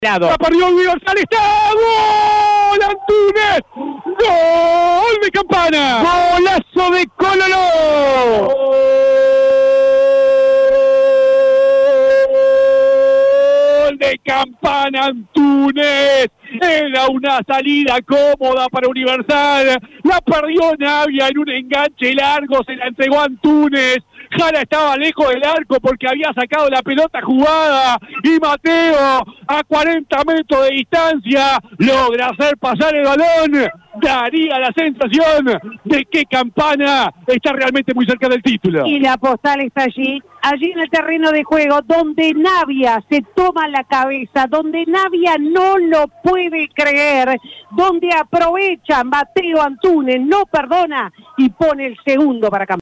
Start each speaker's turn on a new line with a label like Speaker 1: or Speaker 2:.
Speaker 1: La perdió Universal, está ¡gol! ¡Antunes! ¡Gol de Campana! ¡Golazo de Cololo! ¡Gol de Campana, Antunes! Era una salida cómoda para Universal. La perdió Navia en un enganche largo, se la entregó a Antunes. Jara estaba lejos del arco porque había sacado la pelota jugada y Mateo a 40 metros de distancia logra hacer pasar el balón. Daría la sensación de que Campana está realmente muy cerca del título.
Speaker 2: Y la postal está allí en el terreno de juego, donde Navia se toma la cabeza, donde Navia no lo puede creer, donde aprovecha Mateo Antunes, no perdona y pone el segundo para Campana.